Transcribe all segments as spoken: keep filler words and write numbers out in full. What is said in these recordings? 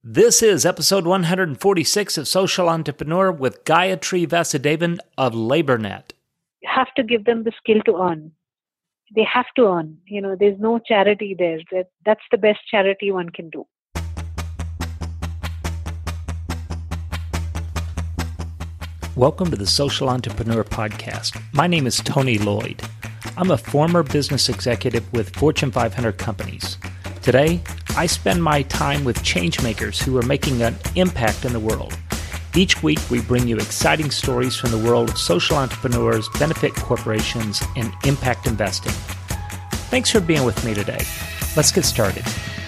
This is episode one hundred forty-six of Social Entrepreneur with Gayatri Vasudevan of LaborNet. You have to give them the skill to earn. They have to earn. You know, there's no charity there. That, that's the best charity one can do. Welcome to the Social Entrepreneur Podcast. My name is Tony Lloyd. I'm a former business executive with Fortune five hundred companies. Today, I spend my time with changemakers who are making an impact in the world. Each week, we bring you exciting stories from the world of social entrepreneurs, benefit corporations, and impact investing. Thanks for being with me today. Let's get started.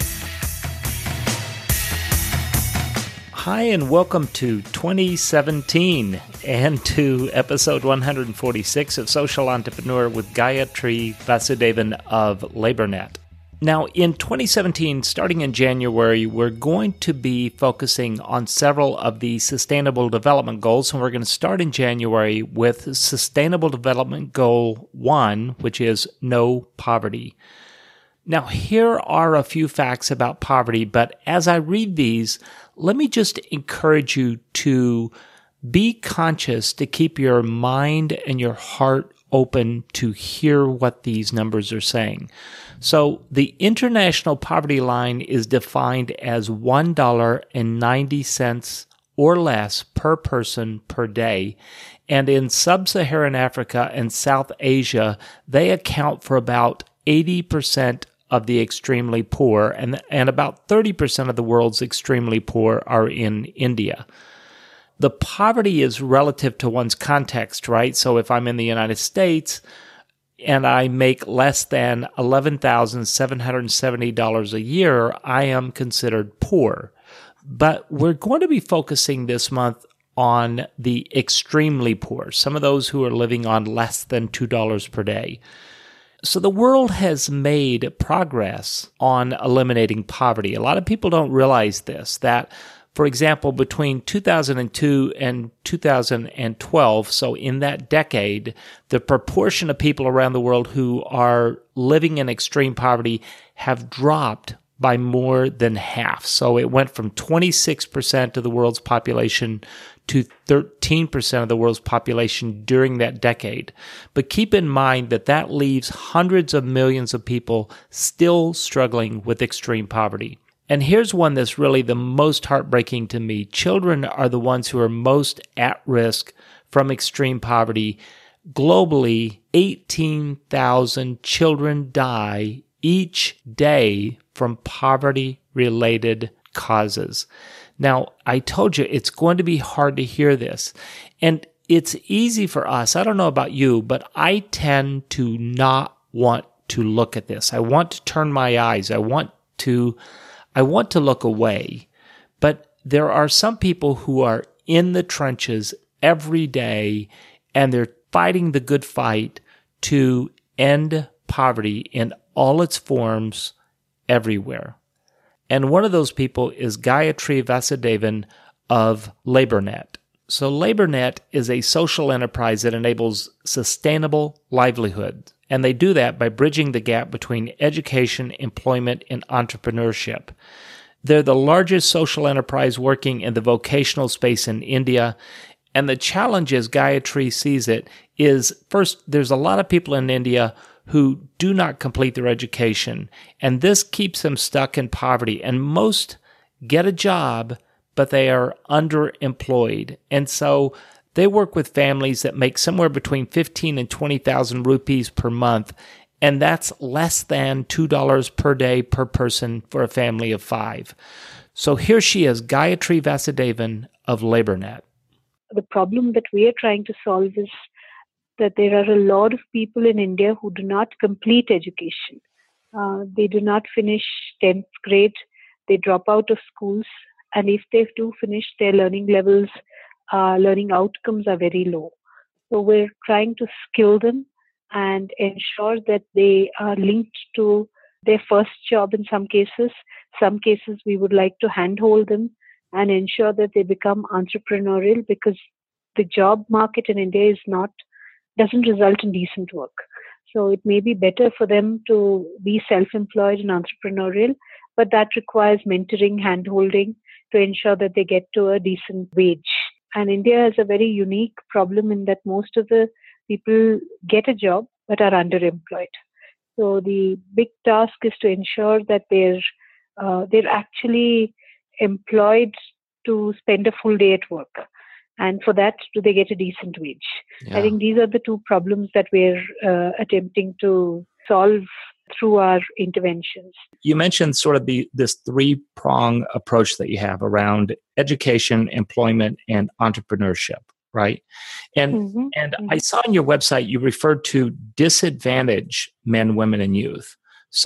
Hi, and welcome to twenty seventeen and to episode one hundred forty-six of Social Entrepreneur with Gayatri Vasudevan of LaborNet. Now, in twenty seventeen, starting in January, we're going to be focusing on several of the Sustainable Development Goals, and we're going to start in January with Sustainable Development Goal one, which is no poverty. Now, here are a few facts about poverty, but as I read these, let me just encourage you to be conscious to keep your mind and your heart open to hear what these numbers are saying. So the international poverty line is defined as one dollar and ninety cents or less per person per day. And in sub-Saharan Africa and South Asia, they account for about eighty percent of the extremely poor, and, and about thirty percent of the world's extremely poor are in India. The poverty is relative to one's context, right? So if I'm in the United States and I make less than eleven thousand seven hundred seventy dollars a year, I am considered poor. But we're going to be focusing this month on the extremely poor, some of those who are living on less than two dollars per day. So the world has made progress on eliminating poverty. A lot of people don't realize this, that for example, between two thousand two and two thousand twelve, so in that decade, the proportion of people around the world who are living in extreme poverty have dropped by more than half. So it went from twenty-six percent of the world's population to thirteen percent of the world's population during that decade. But keep in mind that that leaves hundreds of millions of people still struggling with extreme poverty. And here's one that's really the most heartbreaking to me. Children are the ones who are most at risk from extreme poverty. Globally, eighteen thousand children die each day from poverty-related causes. Now, I told you it's going to be hard to hear this. And it's easy for us. I don't know about you, but I tend to not want to look at this. I want to turn my eyes. I want to I want to look away, but there are some people who are in the trenches every day, and they're fighting the good fight to end poverty in all its forms everywhere. And one of those people is Gayatri Vasudevan of LaborNet. So LaborNet is a social enterprise that enables sustainable livelihood. And they do that by bridging the gap between education, employment, and entrepreneurship. They're the largest social enterprise working in the vocational space in India. And the challenge, as Gayatri sees it, is first, there's a lot of people in India who do not complete their education. And this keeps them stuck in poverty. And most get a job, but they are underemployed. And so they work with families that make somewhere between fifteen and twenty thousand rupees per month, and that's less than two dollars per day per person for a family of five. So here she is, Gayatri Vasudevan of LaborNet. The problem that we are trying to solve is that there are a lot of people in India who do not complete education. Uh, they do not finish tenth grade, they drop out of schools, and if they do finish, their learning levels Uh, learning outcomes are very low. So we're trying to skill them and ensure that they are linked to their first job in some cases. Some cases we would like to handhold them and ensure that they become entrepreneurial, because the job market in India is not, doesn't result in decent work. So it may be better for them to be self-employed and entrepreneurial, but that requires mentoring, hand-holding, to ensure that they get to a decent wage. And India has a very unique problem in that most of the people get a job but are underemployed. So the big task is to ensure that they're uh, they're actually employed to spend a full day at work. And for that, do they get a decent wage? Yeah. I think these are the two problems that we're uh, attempting to solve through our interventions. You mentioned sort of the this three-prong approach that you have around education, employment, and entrepreneurship, right? And Mm-hmm. and Mm-hmm. I saw on your website you referred to disadvantaged men, women, and youth.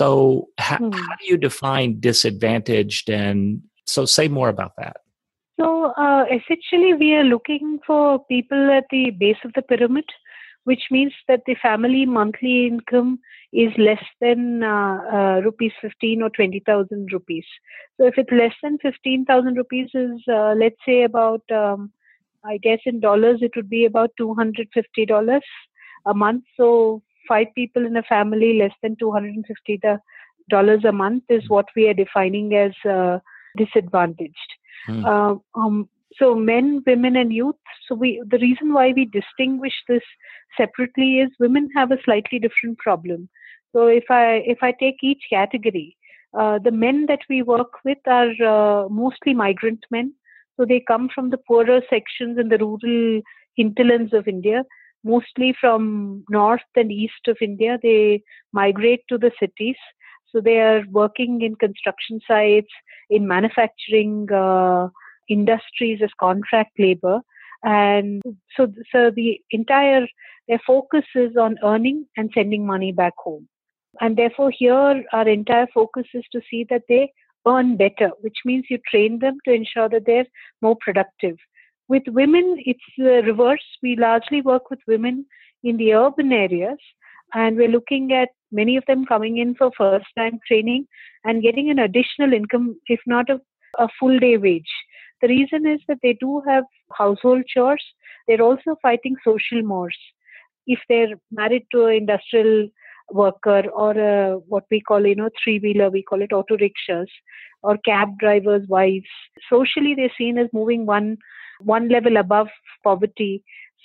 So how, Mm-hmm. how do you define disadvantaged? And so say more about that. So uh, essentially, we are looking for people at the base of the pyramid, which means that the family monthly income is less than uh, uh, rupees fifteen or twenty thousand rupees. So if it's less than fifteen thousand rupees, is uh, let's say about um, I guess in dollars it would be about two hundred fifty dollars a month. So five people in a family less than two hundred fifty dollars a month is what we are defining as uh, disadvantaged. Hmm. Uh, um, so men, women, and youth. So we the reason why we distinguish this separately is women have a slightly different problem. So if I if I take each category, uh, the men that we work with are uh, mostly migrant men. So they come from the poorer sections in the rural hinterlands of India, mostly from north and east of India. They migrate to the cities. So they are working in construction sites, in manufacturing uh, industries as contract labor. And so, so the entire, their focus is on earning and sending money back home. And therefore here our entire focus is to see that they earn better, which means you train them to ensure that they're more productive. With women, it's the reverse. We largely work with women in the urban areas, and we're looking at many of them coming in for first-time training and getting an additional income, if not a, a full-day wage. The reason is that they do have household chores. They're also fighting social mores. If they're married to an industrial worker or a, what we call, you know, three-wheeler, we call it auto rickshaws, or cab drivers' wives, socially they're seen as moving one one level above poverty.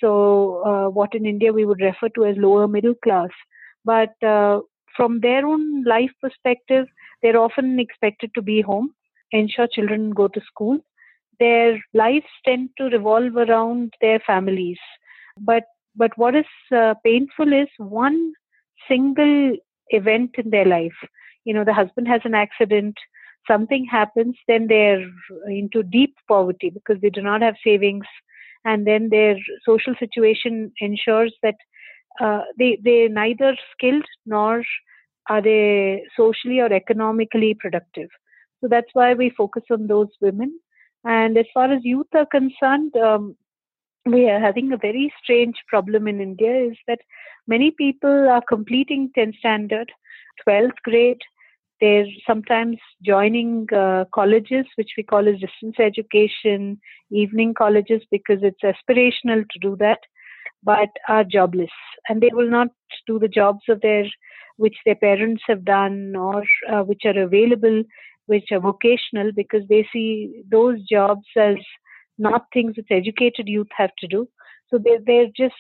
So uh, what in India we would refer to as lower middle class. But uh, from their own life perspective, they're often expected to be home, ensure children go to school. Their lives tend to revolve around their families. But but what is uh, painful is one single event in their life. You know, the husband has an accident, something happens, then they're into deep poverty because they do not have savings, and then their social situation ensures that uh, they they're neither skilled nor are they socially or economically productive. So that's why we focus on those women. And as far as youth are concerned, um, we are having a very strange problem in India is that many people are completing tenth standard, twelfth grade. They're sometimes joining uh, colleges, which we call as distance education, evening colleges, because it's aspirational to do that, but are jobless. And they will not do the jobs of their, which their parents have done or uh, which are available, which are vocational, because they see those jobs as not things that educated youth have to do. So they're, they're just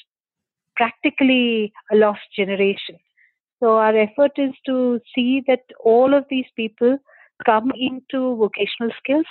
practically a lost generation. So our effort is to see that all of these people come into vocational skills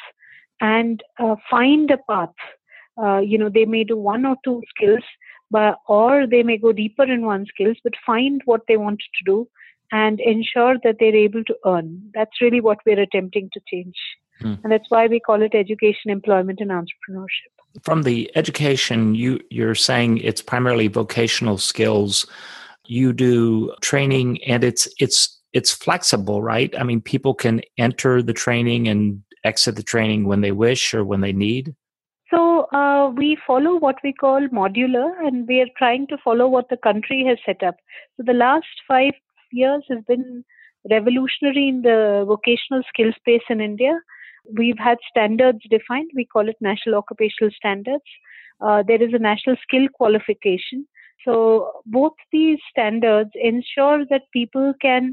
and uh, find a path. Uh, you know, they may do one or two skills, but or they may go deeper in one skills, but find what they want to do and ensure that they're able to earn. That's really what we're attempting to change. Hmm. And that's why we call it education, employment, and entrepreneurship. From the education, you, you're saying it's primarily vocational skills. You do training, and it's it's it's flexible, right? I mean, people can enter the training and exit the training when they wish or when they need. So uh, we follow what we call modular, and we are trying to follow what the country has set up. So the last five years has been revolutionary in the vocational skill space in India. We've had standards defined. We call it National Occupational Standards. Uh, there is a national skill qualification. So both these standards ensure that people can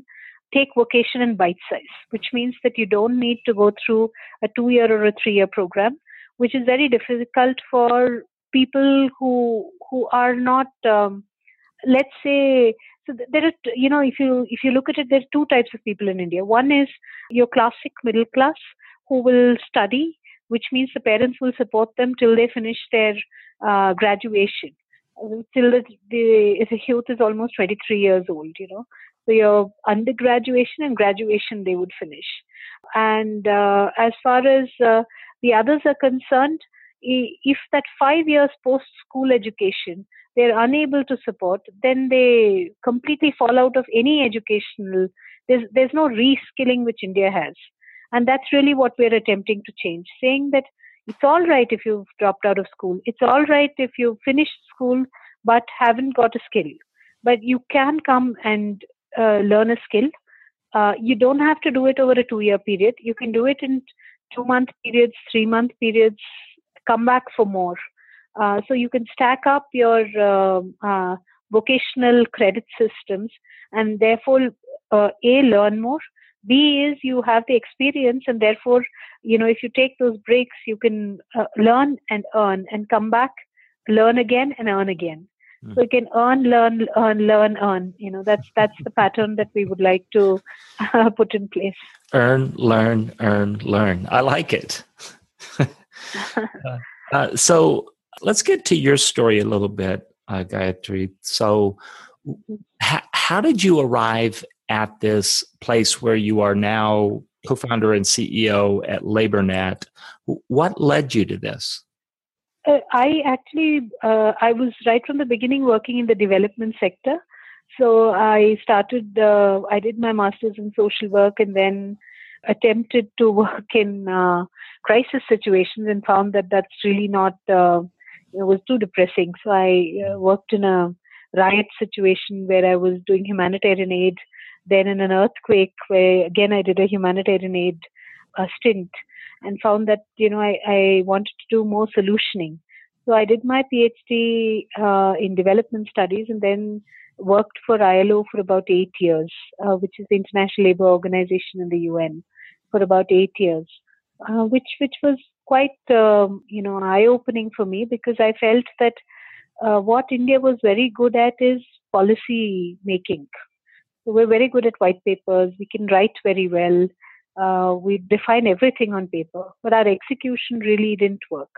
take vocation in bite size, which means that you don't need to go through a two year or a three year program, which is very difficult for people who who are not, um, let's say, so there are, you know, if you if you look at it, there's two types of people in India. One is your classic middle class who will study, which means the parents will support them till they finish their uh, graduation, till the, the the youth is almost twenty-three years old, you know. So your undergraduation and graduation they would finish. And uh, as far as uh, the others are concerned, if that five years post-school education they're unable to support, then they completely fall out of any educational, there's, there's no reskilling which India has. And that's really what we're attempting to change, saying that it's all right if you've dropped out of school. It's all right if you've finished school but haven't got a skill. But you can come and uh, learn a skill. Uh, you don't have to do it over a two-year period. You can do it in two-month periods, three-month periods, come back for more. Uh, so you can stack up your uh, uh, vocational credit systems and therefore, uh, A, learn more. B is you have the experience and therefore, you know, if you take those breaks, you can uh, learn and earn and come back, learn again and earn again. Mm. So you can earn, learn, earn, learn, earn. You know, that's that's the pattern that we would like to uh, put in place. Earn, learn, earn, learn. I like it. uh, uh, so let's get to your story a little bit, uh, Gayatri. So h- how did you arrive at this place where you are now co-founder and C E O at LaborNet? What led you to this? Uh, I actually, uh, I was right from the beginning working in the development sector. So I started, uh, I did my master's in social work and then attempted to work in uh, crisis situations and found that that's really not, uh, it was too depressing. So I uh, worked in a riot situation where I was doing humanitarian aid, then in an earthquake where again I did a humanitarian aid uh, stint and found that, you know, I, I wanted to do more solutioning. So I did my PhD uh, in development studies and then worked for I L O for about eight years, uh, which is the International Labour Organization in the U N, for about eight years, uh, which which was quite, um, you know, eye-opening for me because I felt that uh, what India was very good at is policy making. So we're very good at white papers. We can write very well. Uh, we define everything on paper, but our execution really didn't work.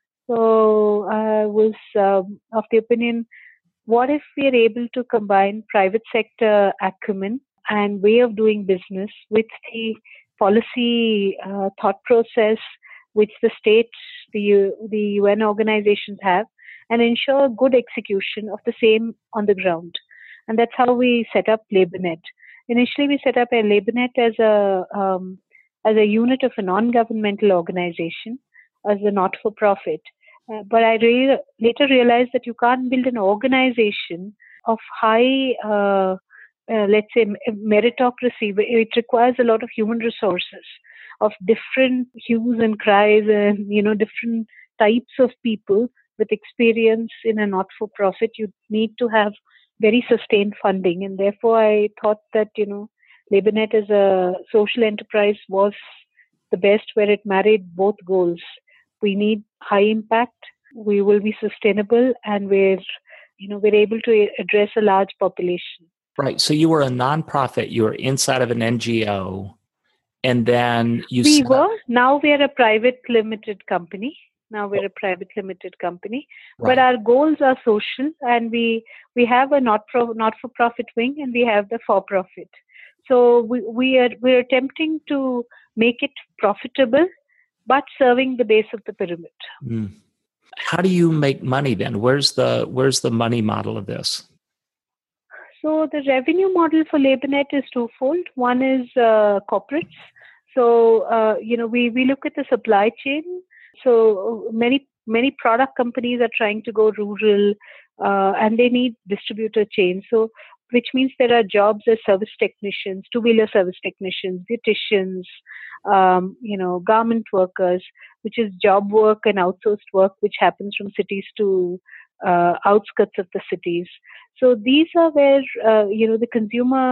So I was um, of the opinion, what if we are able to combine private sector acumen and way of doing business with the policy uh, thought process which the states, the, U- the U N organizations have, and ensure good execution of the same on the ground. And that's how we set up LaborNet. Initially, we set up a LaborNet as a um, as a unit of a non-governmental organization, as a not-for-profit. Uh, but I re- later realized that you can't build an organization of high, uh, uh, let's say, meritocracy. It requires a lot of human resources of different hues and cries and, you know, different types of people with experience in a not-for-profit. You need to have very sustained funding. And therefore, I thought that, you know, LaborNet as a social enterprise was the best where it married both goals. We need high impact, we will be sustainable, and we're, you know, we're able to address a large population. Right. So you were a nonprofit, you were inside of an N G O, and then you We set were, up- now we are a private limited company. Now we're a private limited company, Right. but our goals are social, and we we have a not pro, not for profit wing, and we have the for profit. So we we are we're attempting to make it profitable, but serving the base of the pyramid. Mm. How do you make money then? Where's the where's the money model of this? So the revenue model for LaborNet is twofold. One is uh, corporates. So uh, you know we we look at the supply chain. So many many product companies are trying to go rural, uh, and they need distributor chains. So which means there are jobs as service technicians, two-wheeler service technicians, beauticians, um, you know, garment workers, which is job work and outsourced work, which happens from cities to uh, outskirts of the cities. So these are where, uh, you know, the consumer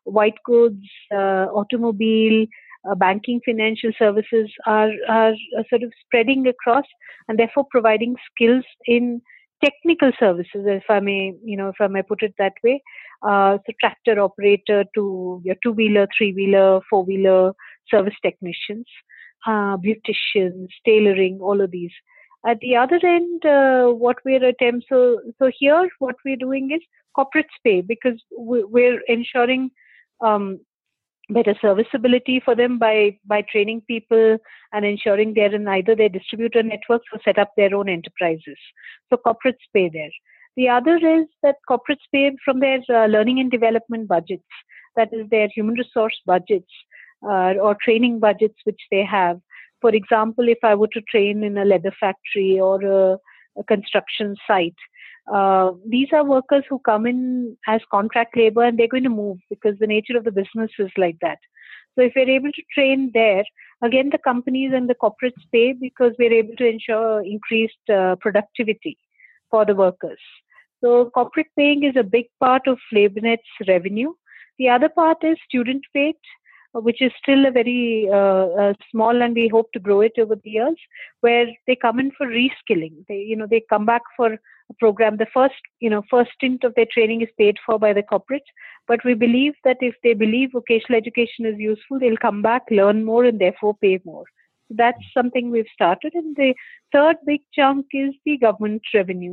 white goods, uh, automobile, uh, banking, financial services are, are are sort of spreading across, and therefore providing skills in technical services, if I may, you know, if I may put it that way. Uh, so tractor operator to your two-wheeler, three-wheeler, four-wheeler service technicians, uh, beauticians, tailoring, all of these. At the other end, uh, what we're attempting, so, so here what we're doing is corporates pay, because we're ensuring um, better serviceability for them by, by training people and ensuring they're in either their distributor networks or set up their own enterprises. So corporates pay there. The other is that corporates pay from their uh, learning and development budgets, that is their human resource budgets uh, or training budgets which they have. For example, if I were to train in a leather factory or a, a construction site, uh, these are workers who come in as contract labor, and they're going to move because the nature of the business is like that. So if we're able to train there, again, the companies and the corporates pay because we're able to ensure increased uh, productivity for the workers. So corporate paying is a big part of LabourNet's revenue. The other part is student paid, which is still a very uh, uh, small, and we hope to grow it over the years, where they come in for reskilling. They, you know, they come back for a program. The first, you know, first stint of their training is paid for by the corporate, but we believe that if they believe vocational education is useful, they'll come back, learn more, and therefore pay more. So that's something we've started. And the third big chunk is the government revenue.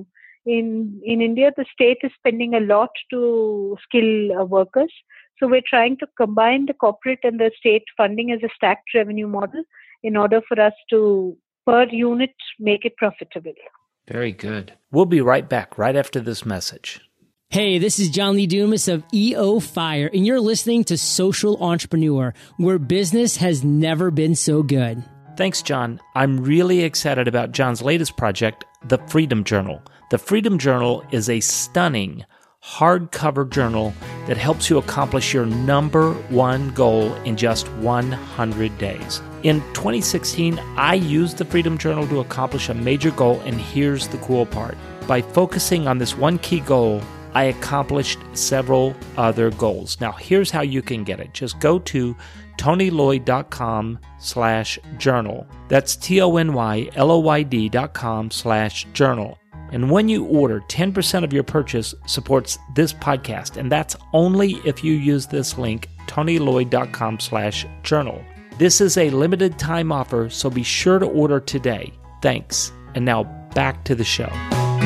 In in India, the state is spending a lot to skill uh, workers. So we're trying to combine the corporate and the state funding as a stacked revenue model in order for us to, per unit, make it profitable. Very good. We'll be right back right after this message. Hey, this is John Lee Dumas of E O Fire, and you're listening to Social Entrepreneur, where business has never been so good. Thanks, John. I'm really excited about John's latest project, The Freedom Journal. The Freedom Journal is a stunning hardcover journal that helps you accomplish your number one goal in just one hundred days. In twenty sixteen, I used the Freedom Journal to accomplish a major goal, and here's the cool part. By focusing on this one key goal, I accomplished several other goals. Now, here's how you can get it. Just go to tonylloyd.com slash journal. That's T-O-N-Y-L-O-Y-D dot com slash journal. And when you order, ten percent of your purchase supports this podcast, and that's only if you use this link, tonylloyd.com slash journal. This is a limited time offer, so be sure to order today. Thanks. And now back to the show.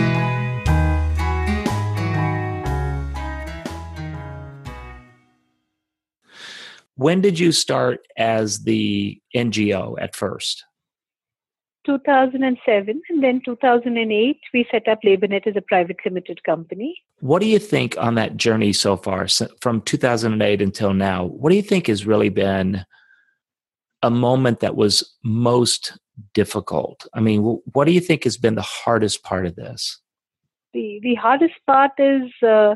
When did you start as the N G O at first? two thousand seven, and then two thousand eight, we set up LabourNet as a private limited company. What do you think on that journey so far, from two thousand eight until now? What do you think has really been a moment that was most difficult? I mean, what do you think has been the hardest part of this? The the hardest part is uh,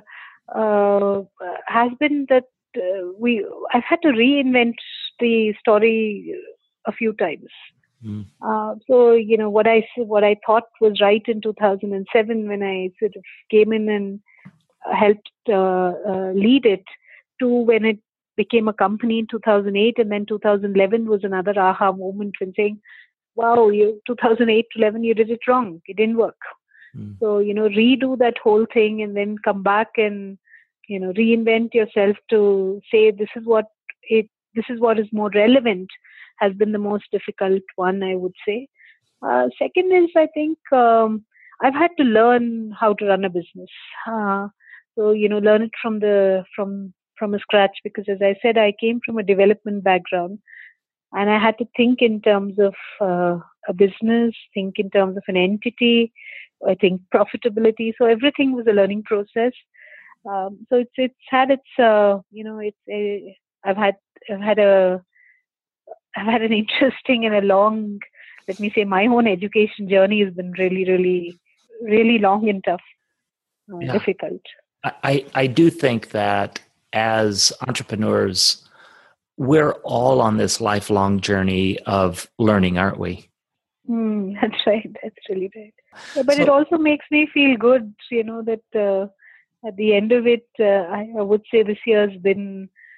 uh, has been that uh, we I've had to reinvent the story a few times. Mm. Uh, so you know what I what I thought was right in two thousand seven when I sort of came in and helped uh, uh, lead it, to when it became a company in two thousand eight, and then two thousand eleven was another aha moment when saying, "Wow, you two thousand eight to eleven you did it wrong. It didn't work." Mm. So you know redo that whole thing and then come back and you know reinvent yourself to say this is what it this is what is more relevant. Has been the most difficult one, I would say. Uh, second is, I think, um, I've had to learn how to run a business. Uh, so, you know, learn it from the from from a scratch, because as I said, I came from a development background, and I had to think in terms of uh, a business, think in terms of an entity, I think profitability. So everything was a learning process. Um, so it's it's had its, uh, you know, it's a, I've had I've had a I've had an interesting and a long, let me say, my own education journey has been really, really, really long and tough, uh, yeah. difficult. I, I do think that as entrepreneurs, we're all on this lifelong journey of learning, aren't we? Mm, that's right. That's really right. Yeah, but so, it also makes me feel good, you know, that uh, at the end of it, uh, I, I would say this year has been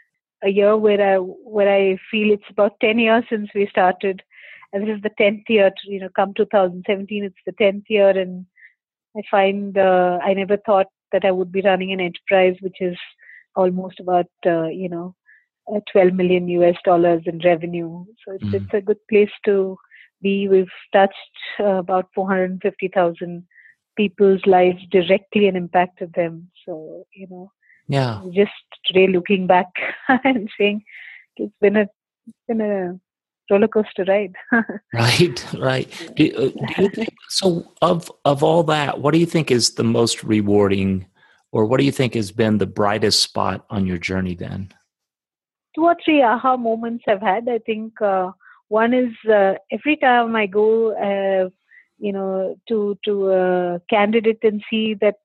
a year where I where I feel it's about ten years since we started, and this is the tenth year. To, you know, come two thousand seventeen, it's the tenth year, and I find uh, I never thought that I would be running an enterprise which is almost about uh, you know uh, twelve million U S dollars in revenue. So it's Mm. it's a good place to be. We've touched uh, about four hundred fifty thousand people's lives directly and impacted them. So you know, Yeah. just today looking back and saying it's been a it's been a roller coaster ride. Right, right. Do, uh, do you think so? Of of all that, what do you think is the most rewarding, or what do you think has been the brightest spot on your journey? Then, Two or three aha moments I've had. I think uh, one is uh, every time I go, uh, you know, to to a candidate and see that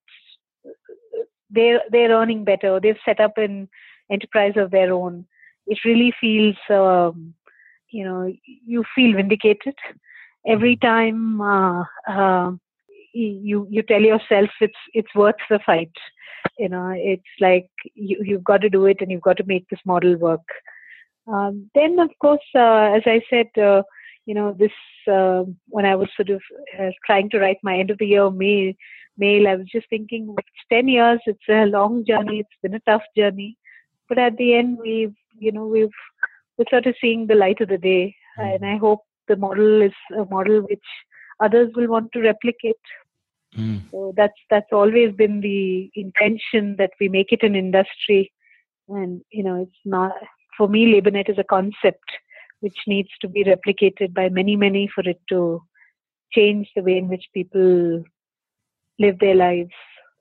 they're they're earning better, they've set up an enterprise of their own. It really feels, um, you know, you feel vindicated every time. Uh, uh, you you tell yourself it's it's worth the fight. You know, it's like you you've got to do it, and you've got to make this model work. Um, then, of course, uh, as I said, uh, you know, this uh, when I was sort of uh, trying to write my end of the year mail, mail, I was just thinking, it's ten years. It's a long journey. It's been a tough journey, but at the end, we've you know we've we're sort of seeing the light of the day, Mm. and I hope the model is a model which others will want to replicate. Mm. So that's that's always been the intention, that we make it an industry, and you know it's not, for me, LaborNet is a concept which needs to be replicated by many many for it to change the way in which people live their lives.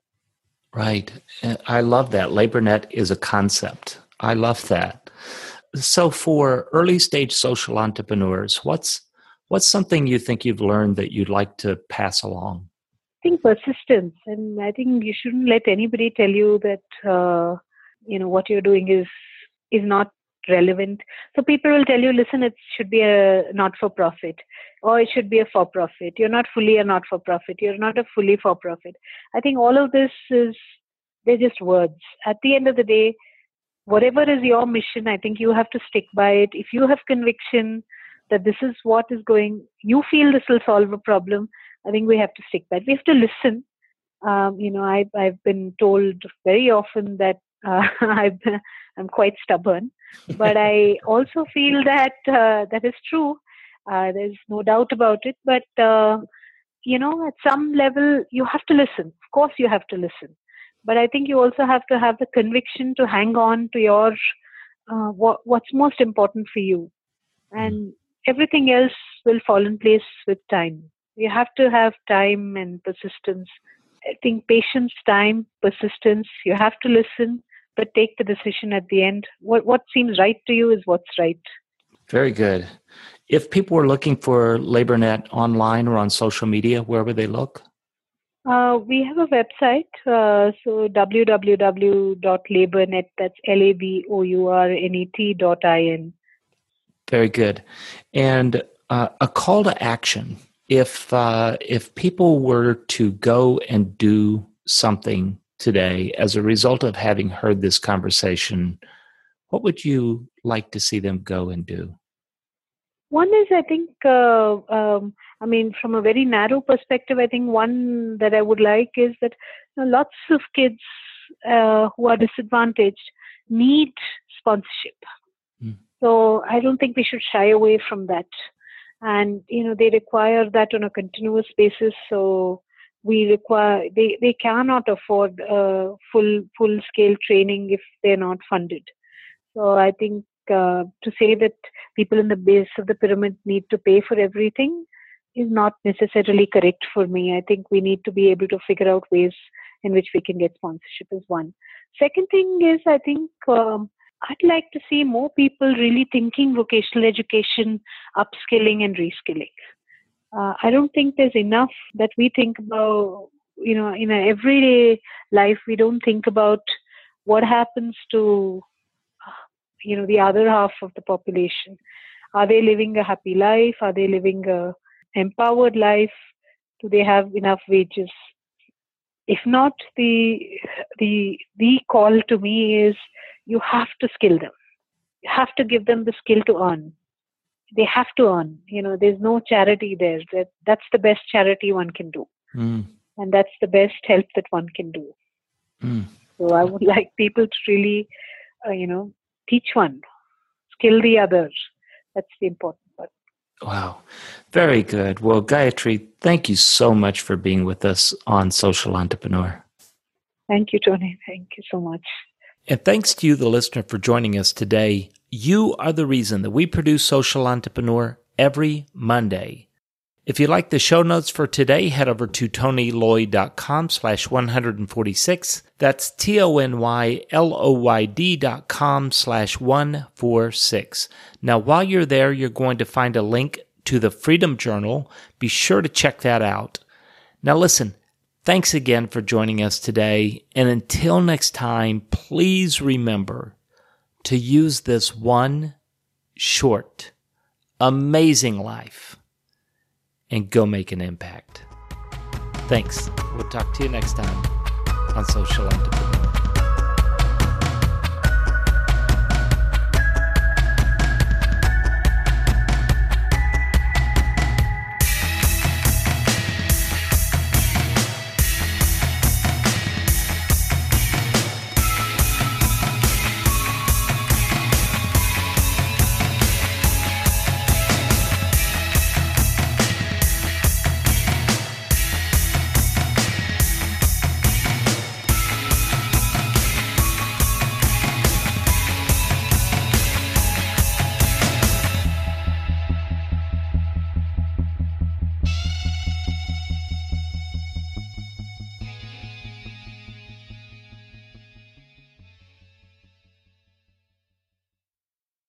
Right. Uh, I love that. LaborNet is a concept. I love that. So, for early stage social entrepreneurs, what's what's something you think you've learned that you'd like to pass along? I think persistence, and I think you shouldn't let anybody tell you that uh, you know what you're doing is is not relevant. So people will tell you, listen, it should be a not-for-profit, or it should be a for-profit. You're not fully a not-for-profit. You're not a fully for-profit. I think all of this is, they're just words. At the end of the day, whatever is your mission, I think you have to stick by it. If you have conviction that this is what is going, you feel this will solve a problem, I think we have to stick by it. We have to listen. Um, you know, I, I've been told very often that uh, I've, I'm quite stubborn, but I also feel that uh, that is true. Uh, there's no doubt about it. But, uh, you know, at some level, you have to listen. Of course, you have to listen. But I think you also have to have the conviction to hang on to your uh, what, what's most important for you. And everything else will fall in place with time. You have to have time and persistence. I think patience, time, persistence. You have to listen, but take the decision at the end. What what seems right to you is what's right. Very good. If people were looking for LaborNet online or on social media, where would they look? Uh, we have a website, uh, so w w w dot labornet, that's L A B O U R N E T dot I N. Very good. And uh, a call to action. If uh, if people were to go and do something today as a result of having heard this conversation, what would you like to see them go and do? One is, I think, uh, um, I mean, from a very narrow perspective, I think one that I would like is that you know, lots of kids uh, who are disadvantaged need sponsorship. Mm. So I don't think we should shy away from that. And, you know, they require that on a continuous basis. So we require, they, they cannot afford uh, full, full scale training if they're not funded. So I think uh, to say that people in the base of the pyramid need to pay for everything is not necessarily correct for me. I think we need to be able to figure out ways in which we can get sponsorship is one. Second thing is, I think um, I'd like to see more people really thinking vocational education, upskilling and reskilling. Uh, I don't think there's enough that we think about, you know, in our everyday life, we don't think about what happens to, you know, the other half of the population. Are they living a happy life? Are they living a empowered life? Do they have enough wages? If not, the the the call to me is you have to skill them. you have to give them the skill to earn. They have to earn. You know, there's no charity there. That that's the best charity one can do, mm. and that's the best help that one can do. Mm. So I would like people to really, uh, you know, teach one, skill the others. That's the important part. Wow. Very good. Well, Gayatri, thank you so much for being with us on Social Entrepreneur. Thank you, Tony. Thank you so much. And thanks to you, the listener, for joining us today. You are the reason that we produce Social Entrepreneur every Monday. If you like the show notes for today, head over to tonyloy.com slash 146. That's T-O-N-Y-L-O-Y-D dot com slash 146. Now, while you're there, you're going to find a link to the Freedom Journal. Be sure to check that out. Now, listen, thanks again for joining us today. And until next time, please remember to use this one short, amazing life and go make an impact. Thanks. We'll talk to you next time on Social Entrepreneur.